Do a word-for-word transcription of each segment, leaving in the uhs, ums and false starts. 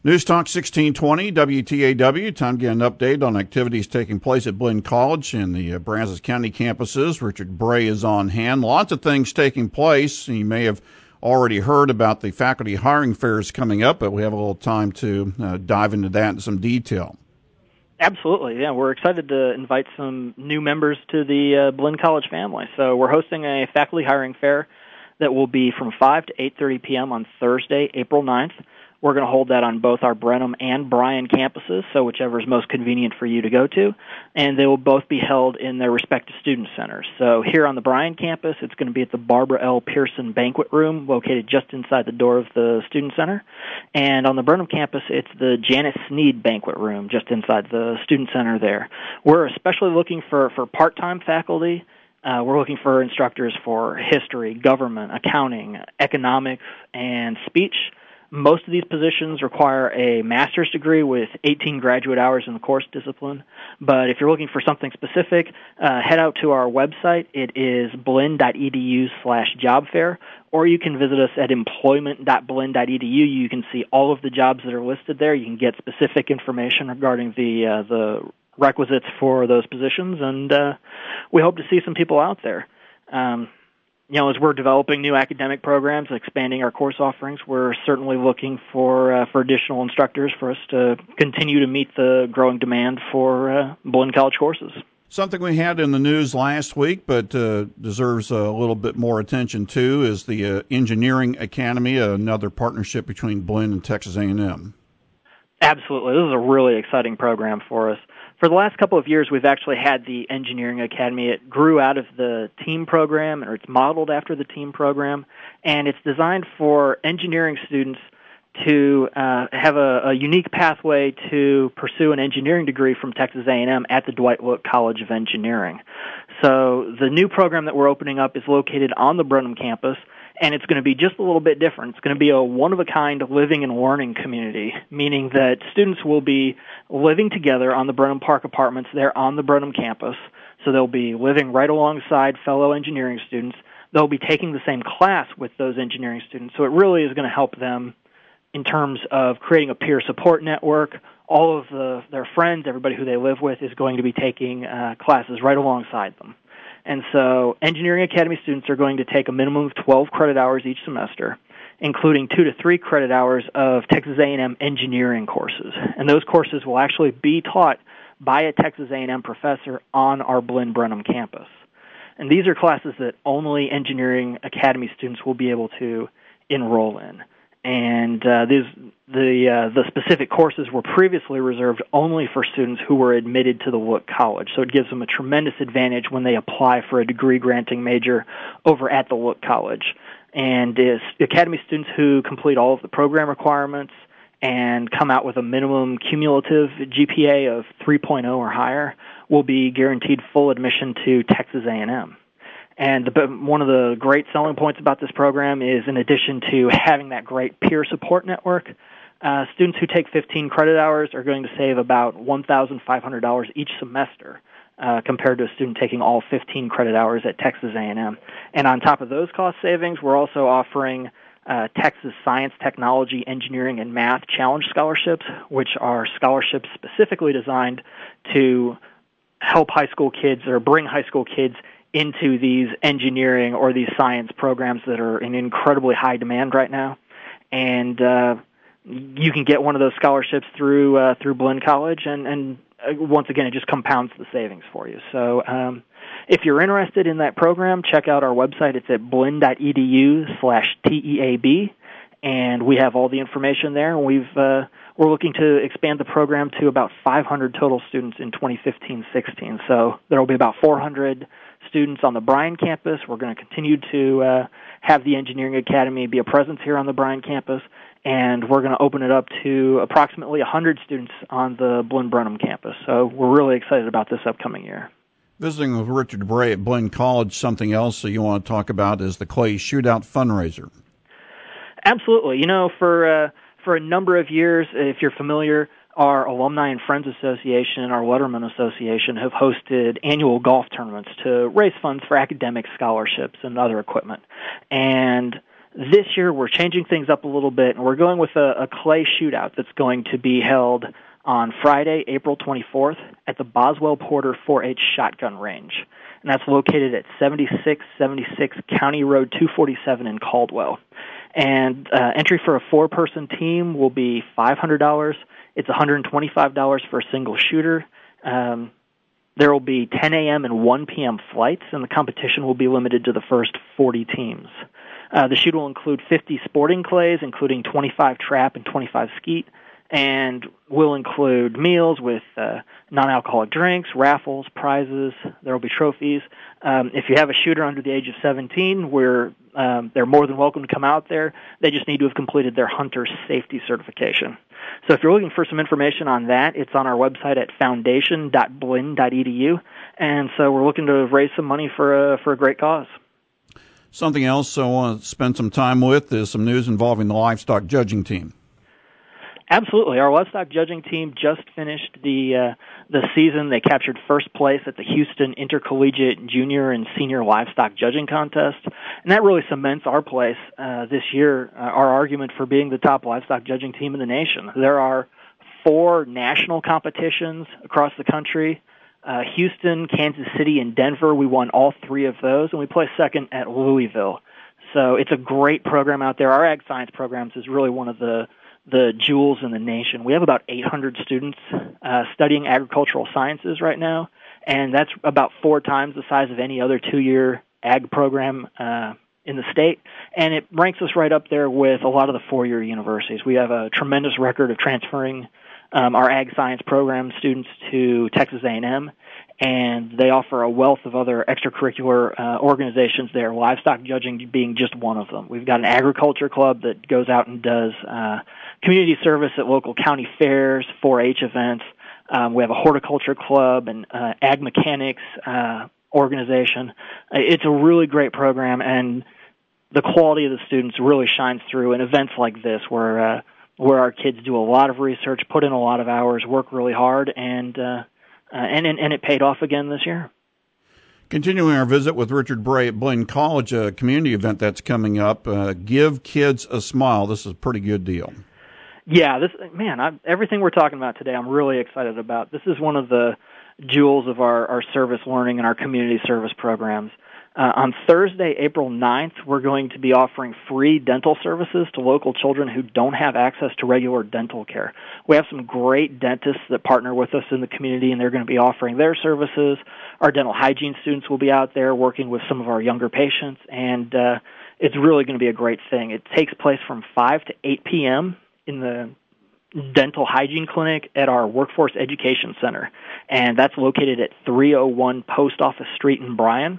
News Talk sixteen twenty W T A W. Time to get an update on activities taking place at Blinn College and the uh, Brazos County campuses. Richard Bray is on hand. Lots of things taking place. You may have already heard about the faculty hiring fairs coming up, but we have a little time to uh, dive into that in some detail. Absolutely, yeah. We're excited to invite some new members to the uh, Blinn College family. So we're hosting a faculty hiring fair that will be from five to eight thirty p.m. on Thursday, April ninth. We're going to hold that on both our Brenham and Bryan campuses, so whichever is most convenient for you to go to. And they will both be held in their respective student centers. So here on the Bryan campus, it's going to be at the Barbara L. Pearson Banquet Room, located just inside the door of the student center. And on the Brenham campus, it's the Janice Sneed Banquet Room, just inside the student center there. We're especially looking for, for part-time faculty. Uh, we're looking for instructors for history, government, accounting, economics, and speech. Most of these positions require a master's degree with eighteen graduate hours in the course discipline. But if you're looking for something specific, uh, head out to our website. It is blinn.edu slash job fair, or you can visit us at employment.blinn.edu. You can see all of the jobs that are listed there. You can get specific information regarding the uh, the requisites for those positions, and uh, we hope to see some people out there. Um, You know, as we're developing new academic programs, expanding our course offerings, we're certainly looking for uh, for additional instructors for us to continue to meet the growing demand for uh, Blinn College courses. Something we had in the news last week, but uh, deserves a little bit more attention too, is the uh, Engineering Academy, another partnership between Blinn and Texas A and M. Absolutely. This is a really exciting program for us. For the last couple of years, we've actually had the Engineering Academy. It grew out of the TEAM program, or it's modeled after the TEAM program, and it's designed for engineering students to uh, have a, a unique pathway to pursue an engineering degree from Texas A and M at the Dwight Look College of Engineering. So the new program that we're opening up is located on the Brenham campus, and it's going to be just a little bit different. It's going to be a one-of-a-kind living and learning community, meaning that students will be living together on the Brenham Park Apartments there on the Brenham campus. So they'll be living right alongside fellow engineering students. They'll be taking the same class with those engineering students. So it really is going to help them in terms of creating a peer support network. All of the, their friends, everybody who they live with, is going to be taking uh, classes right alongside them. And so Engineering Academy students are going to take a minimum of twelve credit hours each semester, including two to three credit hours of Texas A and M engineering courses. And those courses will actually be taught by a Texas A and M professor on our Blinn Brenham campus. And these are classes that only Engineering Academy students will be able to enroll in. And uh, these, the uh, the specific courses were previously reserved only for students who were admitted to the Look College. So it gives them a tremendous advantage when they apply for a degree-granting major over at the Look College. And is Academy students who complete all of the program requirements and come out with a minimum cumulative G P A of three point oh or higher will be guaranteed full admission to Texas A and M. And the, one of the great selling points about this program is, in addition to having that great peer support network, uh, students who take fifteen credit hours are going to save about one thousand five hundred dollars each semester uh, compared to a student taking all fifteen credit hours at Texas A and M. And on top of those cost savings, we're also offering uh, Texas Science, Technology, Engineering, and Math Challenge Scholarships, which are scholarships specifically designed to help high school kids or bring high school kids into these engineering or these science programs that are in incredibly high demand right now. And uh, you can get one of those scholarships through uh, through Blinn College, and, and uh, once again, it just compounds the savings for you. So um, if you're interested in that program, check out our website. It's at blinn.edu slash TEAB, and we have all the information there. And we've uh, we're looking to expand the program to about five hundred total students in twenty fifteen sixteen. So there will be about four hundred students on the Bryan campus. We're going to continue to uh, have the Engineering Academy be a presence here on the Bryan campus, and we're going to open it up to approximately one hundred students on the Blinn Brenham campus. So we're really excited about this upcoming year. Visiting with Richard Bray at Blinn College, something else that you want to talk about is the Clay Shootout fundraiser. Absolutely. You know, for uh, for a number of years, if you're familiar, our Alumni and Friends Association and our Letterman Association have hosted annual golf tournaments to raise funds for academic scholarships and other equipment. And This year, we're changing things up a little bit, and we're going with a, a clay shootout that's going to be held on Friday, April twenty-fourth, at the Boswell Porter four H Shotgun Range. And that's located at seventy-six seventy-six County Road two forty-seven in Caldwell. And uh, entry for a four-person team will be five hundred dollars. It's one hundred twenty-five dollars for a single shooter. Um, there will be ten a.m. and one p.m. flights, and the competition will be limited to the first forty teams. Uh, the shoot will include fifty sporting clays, including twenty-five trap and twenty-five skeet, and will include meals with uh, non-alcoholic drinks, raffles, prizes. There will be trophies. Um, if you have a shooter under the age of seventeen, we're, um, they're more than welcome to come out there. They just need to have completed their hunter safety certification. So if you're looking for some information on that, it's on our website at foundation dot blinn dot e d u. And so we're looking to raise some money for a, for a great cause. Something else I want to spend some time with is some news involving the livestock judging team. Absolutely. Our livestock judging team just finished the uh, the season. They captured first place at the Houston Intercollegiate Junior and Senior Livestock Judging Contest, and that really cements our place uh, this year, uh, our argument for being the top livestock judging team in the nation. There are four national competitions across the country. Uh, Houston, Kansas City, and Denver, we won all three of those, and we placed second at Louisville. So it's a great program out there. Our ag science programs is really one of the the jewels in the nation. We have about eight hundred students uh, studying agricultural sciences right now, and that's about four times the size of any other two-year ag program uh, in the state, and it ranks us right up there with a lot of the four-year universities. We have a tremendous record of transferring um, our ag science program students to Texas A and M, and they offer a wealth of other extracurricular uh, organizations there, livestock judging being just one of them. We've got an agriculture club that goes out and does uh, community service at local county fairs, four H events. Um, we have a horticulture club and uh, ag mechanics uh, organization. It's a really great program, and the quality of the students really shines through in events like this where uh, where our kids do a lot of research, put in a lot of hours, work really hard, and uh, uh, and, and and it paid off again this year. Continuing our visit with Richard Bray at Blinn College, a community event that's coming up, uh, Give Kids a Smile. This is a pretty good deal. Yeah, this man, I, everything we're talking about today, I'm really excited about. This is one of the jewels of our, our service learning and our community service programs. Uh, on Thursday, April ninth, we're going to be offering free dental services to local children who don't have access to regular dental care. We have some great dentists that partner with us in the community, and they're going to be offering their services. Our dental hygiene students will be out there working with some of our younger patients, and uh, it's really going to be a great thing. It takes place from five to eight p.m. in the dental hygiene clinic at our Workforce Education Center, and that's located at three oh one Post Office Street in Bryan.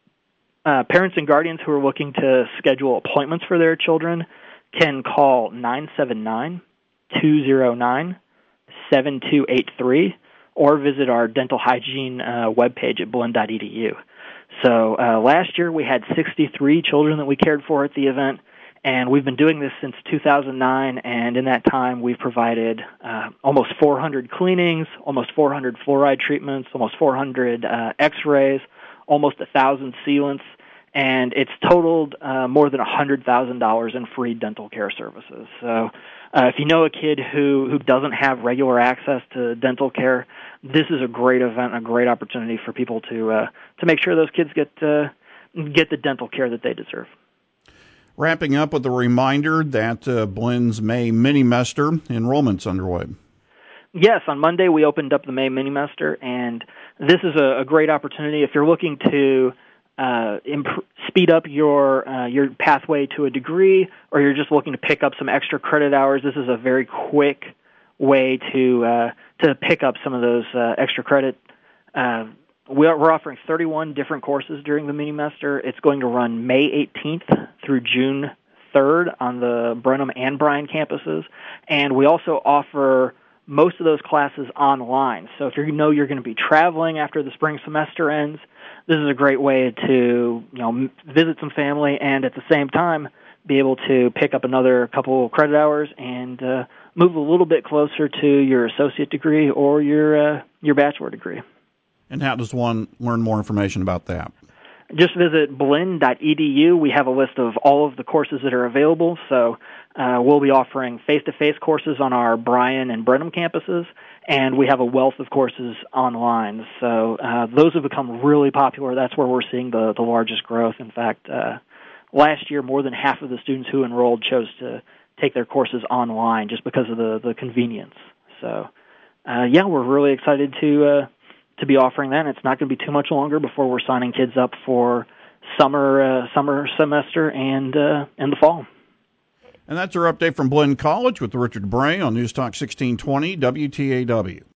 Uh, parents and guardians who are looking to schedule appointments for their children can call nine seven nine, two oh nine, seven two eight three or visit our dental hygiene uh, webpage at blinn dot e d u. So uh, last year we had sixty-three children that we cared for at the event, and we've been doing this since two thousand nine, and in that time we've provided uh, almost four hundred cleanings, almost four hundred fluoride treatments, almost four hundred uh, x-rays, almost one thousand sealants, and it's totaled uh, more than one hundred thousand dollars in free dental care services. So uh, if you know a kid who, who doesn't have regular access to dental care, this is a great event, a great opportunity for people to uh, to make sure those kids get uh, get the dental care that they deserve. Wrapping up with a reminder that uh, Blinn's May Mini-Mester enrollment's underway. Yes, on Monday we opened up the May Mini-Mester, and this is a, a great opportunity if you're looking to uh, imp- speed up your uh, your pathway to a degree, or you're just looking to pick up some extra credit hours. This is a very quick way to uh, to pick up some of those uh, extra credit. Uh, we're offering thirty-one different courses during the Mini-Mester. It's going to run May eighteenth through June third on the Brenham and Bryan campuses, and we also offer most of those classes online. So if you know you're going to be traveling after the spring semester ends, this is a great way to, you know, visit some family and at the same time be able to pick up another couple credit hours and uh, move a little bit closer to your associate degree or your uh, your bachelor degree. And how does one learn more information about that? just visit blinn dot e d u. We have a list of all of the courses that are available. So uh, we'll be offering face-to-face courses on our Bryan and Brenham campuses, and we have a wealth of courses online. So uh, those have become really popular. That's where we're seeing the, the largest growth. In fact, uh, last year, more than half of the students who enrolled chose to take their courses online just because of the, the convenience. So, uh, yeah, we're really excited to uh, to be offering that. And it's not going to be too much longer before we're signing kids up for summer uh, summer semester and uh, and the fall. And that's our update from Blinn College with Richard Bray on News Talk sixteen twenty W T A W.